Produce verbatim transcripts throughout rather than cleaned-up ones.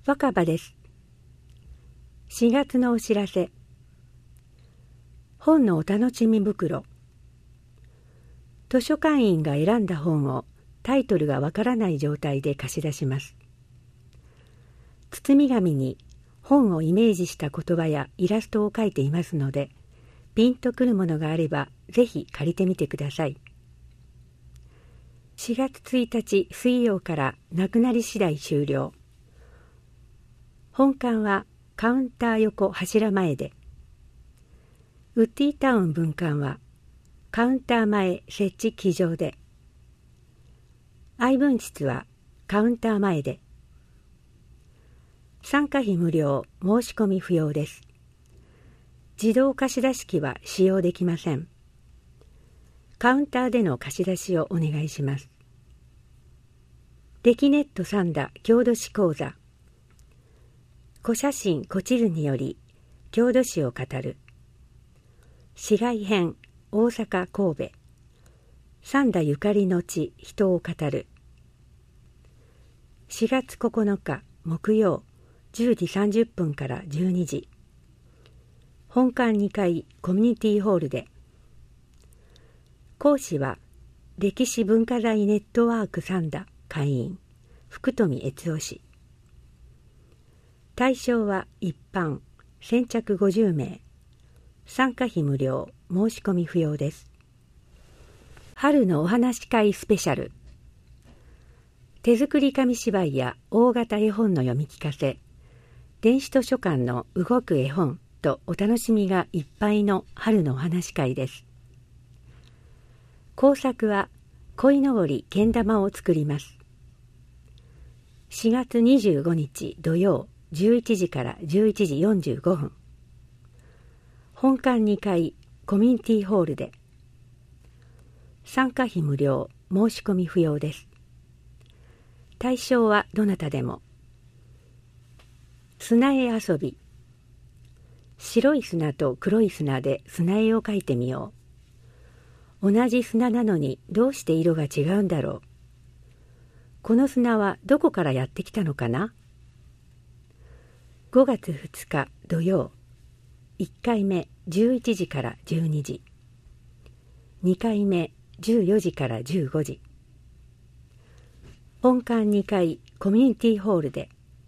若葉です。しがつのお知らせ。本のお楽しみ袋。図書館員が選んだ本をタイトルがわからない状態で貸し出します。包み紙に本をイメージした言葉やイラストを描いていますので、ピンとくるものがあればぜひ借りてみてください。しがつついたち水曜からなくなり次第終了。本館はカウンター横柱前で、ウッディタウン分館はカウンター前設置機場で、愛文室はカウンター前で、参加費無料、申し込み不要です。自動貸し出し機は使用できません。カウンターでの貸し出しをお願いします。レキネットサンダ郷土史講座。古写真古地図により郷土史を語る。市街編大阪神戸。三田ゆかりの地人を語る。しがつここのか木曜じゅうじさんじゅっぷんからじゅうにじ。本館にかいコミュニティホールで。講師は歴史文化財ネットワーク三田会員福富悦夫氏。対象は一般、先着ごじゅうめい。参加費無料、申し込み不要です。春のお話し会スペシャル。手作り紙芝居や大型絵本の読み聞かせ、電子図書館の動く絵本とお楽しみがいっぱいの春のお話し会です。工作は鯉のぼりけん玉を作ります。しがつにじゅうごにち土曜じゅういちじからじゅういちじよんじゅうごふん。本館にかいコミュニティホールで。参加費無料、申し込み不要です。対象はどなたでも。砂絵遊び。白い砂と黒い砂で砂絵を描いてみよう。同じ砂なのにどうして色が違うんだろう。この砂はどこからやってきたのかな。ごがつふつか土曜、いっかいめじゅういちじからじゅうにじ、にかいめじゅうよじからじゅうごじ。本館にかいコミュニティホールで。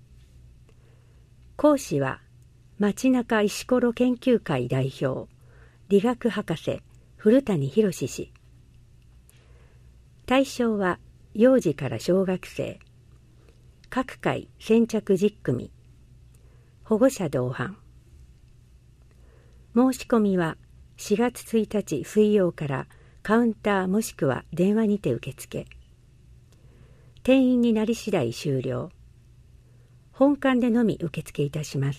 講師は町中石ころ研究会代表、理学博士古谷博氏。対象は幼児から小学生。各回先着じゅっくみ。保護者同伴。申し込みはしがつついたち水曜からカウンターもしくは電話にて受付。定員になり次第終了。本館でのみ受付いたします。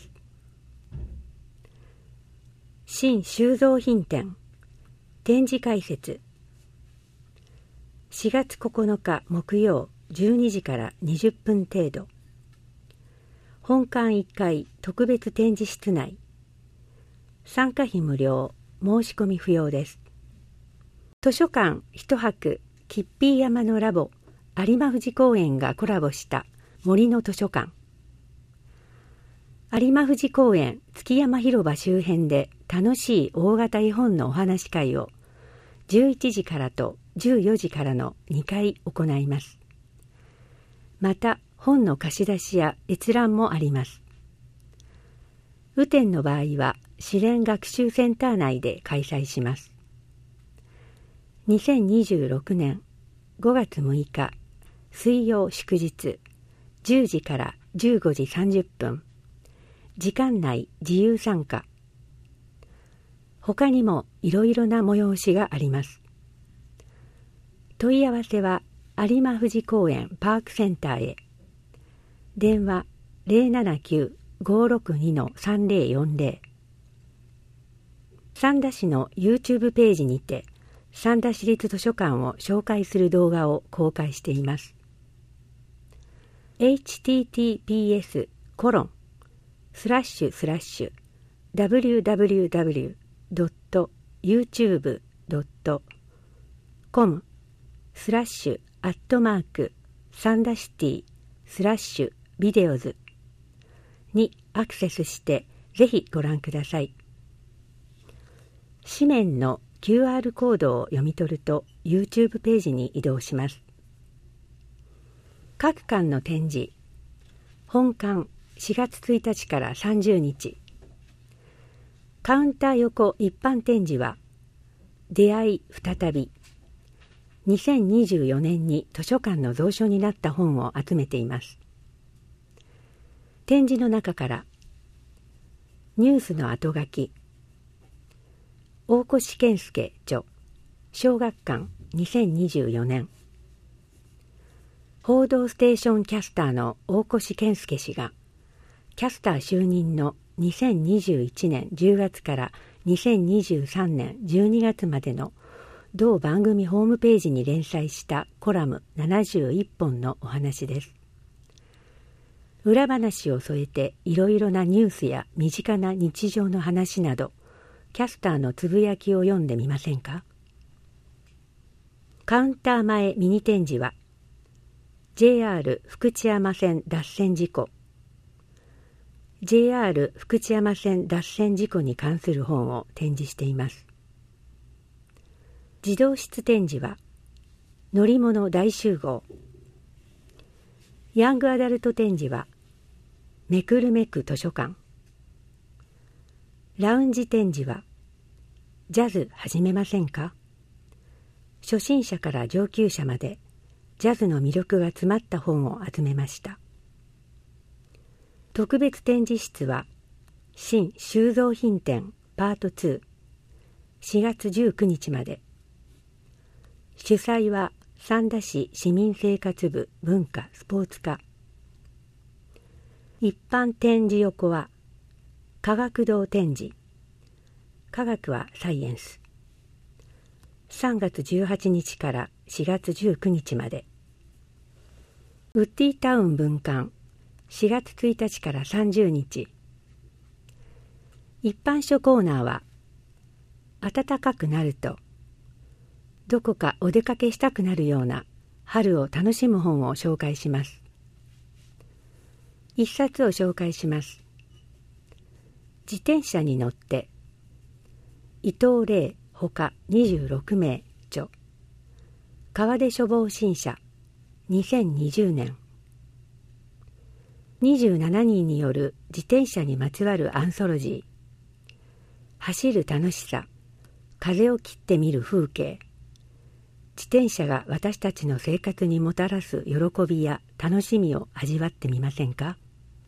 新収蔵品展展示解説。しがつここのか木曜じゅうにじからにじゅっぷん程度。本館いっかい特別展示室内。参加費無料、申し込み不要です。図書館一泊キッピー山のラボ有馬富士公園がコラボした森の図書館。有馬富士公園築山広場周辺で楽しい大型絵本のお話し会をじゅういちじからとじゅうよじからのにかい行います。また本の貸し出しや閲覧もあります。雨天の場合は試練学習センター内で開催します。にせんにじゅうろくねんごがつむいか水曜祝日じゅうじからじゅうごじさんじゅっぷん。時間内自由参加。他にもいろいろな催しがあります。問い合わせは有馬富士公園パークセンターへ。電話 ゼロななきゅう ごろくに さんぜろよんぜろ。三田市の YouTube ページにて三田市立図書館を紹介する動画を公開しています。エイチティーティーピーエス コロンスラッシュスラッシュ ダブリューダブリューダブリュー ドット ユーチューブ ドット コム スラッシュアットマークサンダシティスラッシュビデオズにアクセスしてぜひご覧ください。紙面の キューアール コードを読み取ると YouTube ページに移動します。各館の展示、本館しがつついたちからさんじゅうにち、カウンター横一般展示は出会い再び、にせんにじゅうよねんに図書館の蔵書になった本を集めています。展示の中からニュースの後書き、大越健介著小学館にせんにじゅうよねん、報道ステーションキャスターの大越健介氏がキャスター就任のにせんにじゅういちねんじゅうがつからにせんにじゅうさんねんじゅうにがつまでの同番組ホームページに連載したコラムななじゅういっぽんのお話です。裏話を添えていろいろなニュースや身近な日常の話など、キャスターのつぶやきを読んでみませんか。カウンター前ミニ展示は ジェイアール 福知山線脱線事故、ジェイアール 福知山線脱線事故に関する本を展示しています。児童室展示は乗り物大集合、ヤングアダルト展示はめくるめく図書館、ラウンジ展示はジャズ始めませんか。初心者から上級者までジャズの魅力が詰まった本を集めました。特別展示室は新収蔵品展パートツー、しがつじゅうくにちまで。主催は三田市市民生活部文化スポーツ課。一般展示横は科学堂展示、科学はサイエンス、さんがつじゅうはちにちからしがつじゅうくにちまで。ウッディタウン分館しがつついたちからさんじゅうにち。一般書コーナーは暖かくなるとどこかお出かけしたくなるような春を楽しむ本を紹介します。一冊を紹介します。自転車に乗って伊藤玲ほかにじゅうろくめい著川出処方新社にせんにじゅうねん、にじゅうななにんによる自転車にまつわるアンソロジー、走る楽しさ、風を切ってみる風景、自転車が私たちの生活にもたらす喜びや楽しみを味わってみませんか。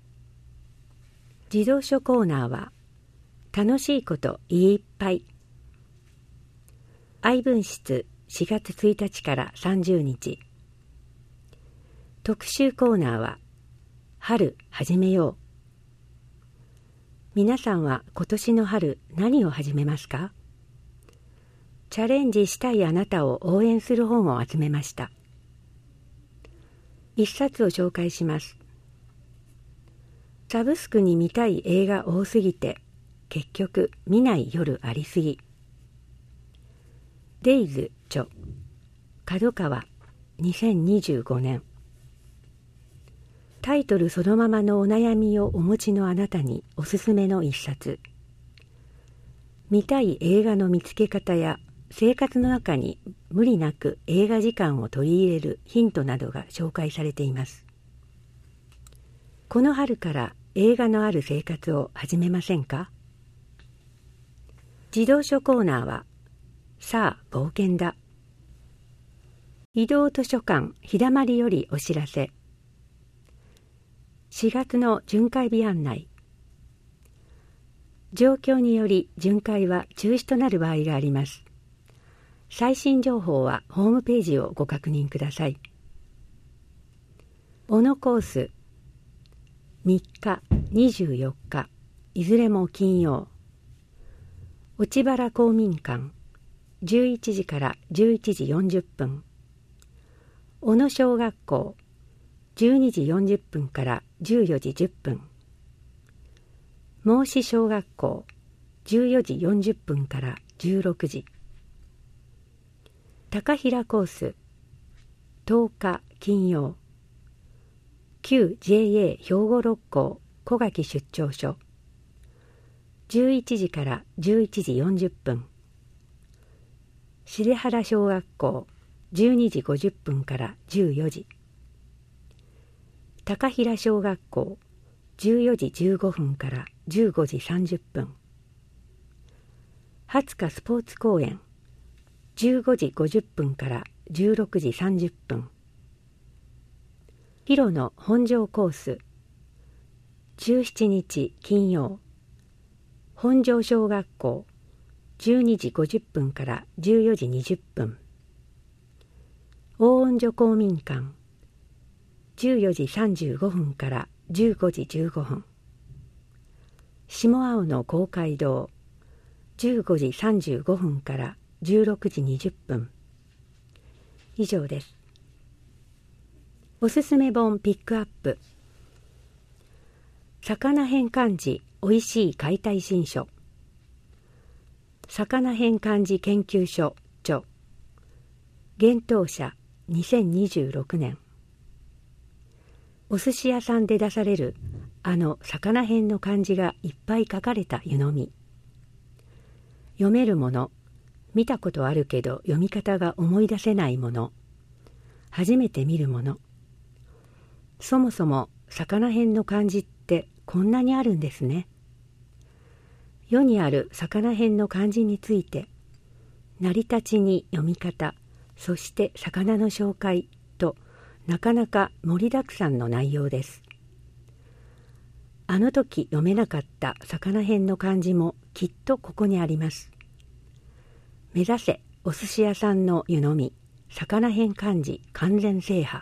児童書コーナーは楽しいこといっぱい。愛文室しがつついたちからさんじゅうにち。特集コーナーは春始めよう。皆さんは今年の春何を始めますか。チャレンジしたいあなたを応援する本を集めました。一冊を紹介します。サブスクに見たい映画多すぎて結局見ない夜ありすぎ。デイズ著角川にせんにじゅうごねん。タイトルそのままのお悩みをお持ちのあなたにおすすめの一冊。見たい映画の見つけ方や生活の中に無理なく映画時間を取り入れるヒントなどが紹介されています。この春から映画のある生活を始めませんか。児童書コーナーはさあ冒険だ。移動図書館日だまりよりお知らせ。しがつの巡回日案内。状況により巡回は中止となる場合があります。最新情報はホームページをご確認ください。小野コースみっか、にじゅうよっか、いずれも金曜。落原公民館じゅういちじからじゅういちじよんじゅっぷん。小野小学校じゅうにじよんじゅっぷんからじゅうよじじゅっぷん。孟子小学校じゅうよじよんじゅっぷんからじゅうろくじ。高平コースとおか金曜。旧 ジェーエー 兵庫六甲小垣出張所じゅういちじからじゅういちじよんじゅっぷん、重原小学校じゅうにじごじゅっぷんからじゅうよじ、高平小学校じゅうよじじゅうごふんからじゅうごじさんじゅっぷん、はつかスポーツ公園じゅうごじごじゅっぷんからじゅうろくじさんじゅっぷん、広野本庄コースじゅうしちにち金曜、本庄小学校じゅうにじごじゅっぷんからじゅうよじにじゅっぷん、大音所公民館じゅうよじさんじゅうごふんからじゅうごじじゅうごふん、下青野公会堂じゅうごじさんじゅうごふんからじゅうろくじにじゅっぷん。以上です。おすすめ本ピックアップ。魚編漢字おいしい解体新書。魚編漢字研究所著。幻冬舎にせんにじゅうろくねん。お寿司屋さんで出されるあの魚編の漢字がいっぱい書かれた湯飲み。読めるもの、見たことあるけど読み方が思い出せないもの、初めて見るもの。そもそも魚編の漢字ってこんなにあるんですね。世にある魚編の漢字について、成り立ちに読み方、そして魚の紹介となかなか盛りだくさんの内容です。あの時読めなかった魚編の漢字もきっとここにあります。目指せお寿司屋さんの湯飲み、魚編漢字完全制覇。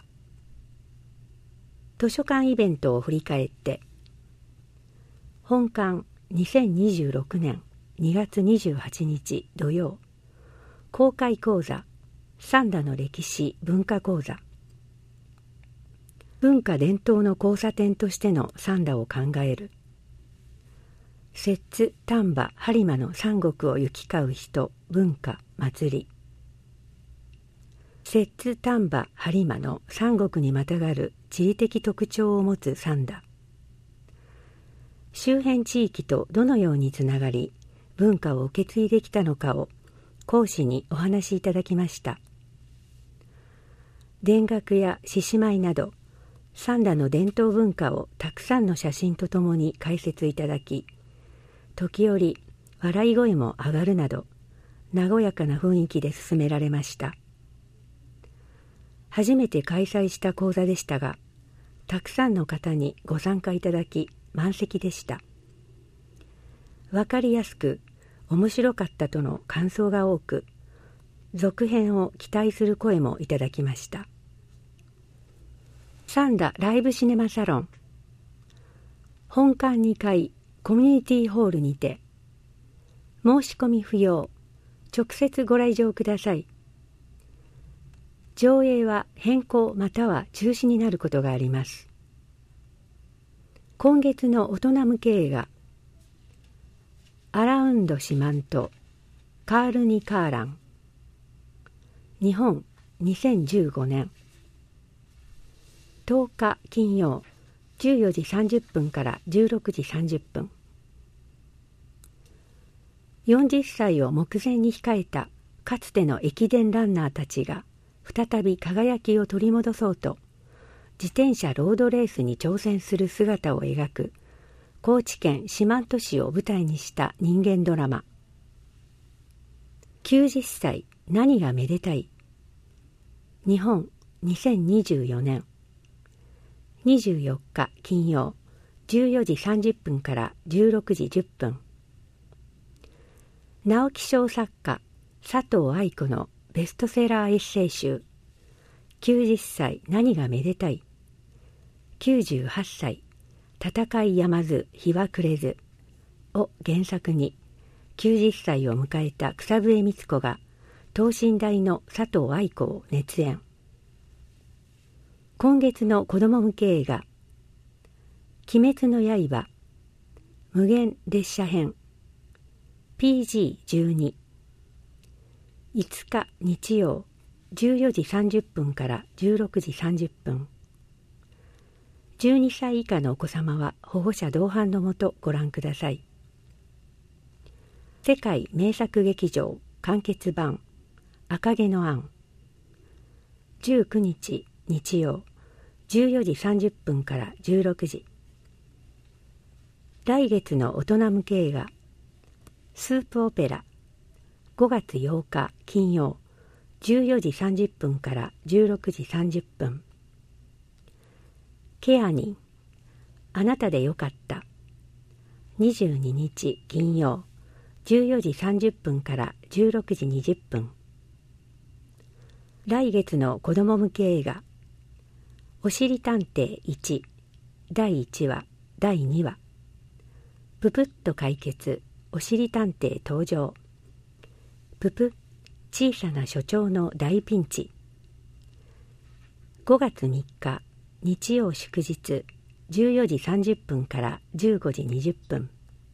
図書館イベントを振り返って、本館にせんにじゅうろくねんにがつにじゅうはちにち土曜、公開講座三田の歴史文化講座。文化伝統の交差点としての三田を考える。摂津丹波播磨の三国を行き交う人、文化祭り。摂津丹波播磨の三国にまたがる地理的特徴を持つ三田。周辺地域とどのようにつながり文化を受け継いできたのかを講師にお話しいただきました。田楽や獅子舞など三田の伝統文化をたくさんの写真とともに解説いただき、時折笑い声も上がるなど和やかな雰囲気で進められました。初めて開催した講座でしたが、たくさんの方にご参加いただき満席でした。わかりやすく面白かったとの感想が多く、続編を期待する声もいただきました。三田ライブシネマサロン。本館にかいコミュニティホールにて、申し込み不要、直接ご来場ください。上映は変更または中止になることがあります。今月の大人向け映画、アラウンド四万十、カールニ・カーラン、日本にせんじゅうごねん、とおか金曜じゅうよじさんじゅっぷんからじゅうろくじさんじゅっぷん。よんじゅっさいを目前に控えたかつての駅伝ランナーたちが再び輝きを取り戻そうと自転車ロードレースに挑戦する姿を描く高知県四万十市を舞台にした人間ドラマ。きゅうじゅっさい何がめでたい、日本にせんにじゅうよねんにじゅうよっか金曜じゅうよじさんじゅっぷんからじゅうろくじじゅっぷん。直木賞作家佐藤愛子のベストセラーエッセイ集きゅうじゅっさい何がめでたい、きゅうじゅうはっさい戦いやまず日は暮れずを原作にきゅうじゅっさいを迎えた草笛光子が等身大の佐藤愛子を熱演。今月の子ども向け映画鬼滅の刃無限列車編 ピージーじゅうに、いつか日曜じゅうよじさんじゅっぷんからじゅうろくじさんじゅっぷん。 じゅうにさい以下のお子様は保護者同伴のもとご覧ください。世界名作劇場完結版赤毛のアン、じゅうくにち日曜じゅうよじさんじゅっぷんからじゅうろくじ。来月の大人向け映画スープオペラごがつようか金曜じゅうよじさんじゅっぷんからじゅうろくじさんじゅっぷん。ケアニンあなたでよかったにじゅうににち金曜じゅうよじさんじゅっぷんからじゅうろくじにじゅっぷん。来月の子ども向け映画おしりたんていちだいいちわだいにわぷぷっと解決おしりたんてい登場ぷぷ小さな所長の大ピンチ。ごがつみっか日曜祝日じゅうよじさんじゅっぷんからじゅうごじにじゅっぷん。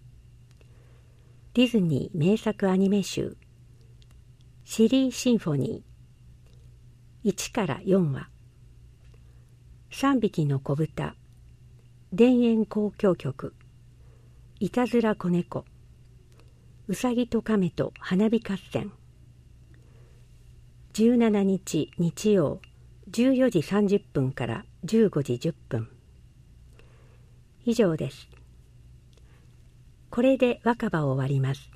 ディズニー名作アニメ集シリーシンフォニーいちからよんわ。さんびきの子豚田園交響曲いたずら子猫うさぎと亀と花火合戦。じゅうしちにち日曜じゅうよじさんじゅっぷんからじゅうごじじゅっぷん。以上です。これで若葉を終わります。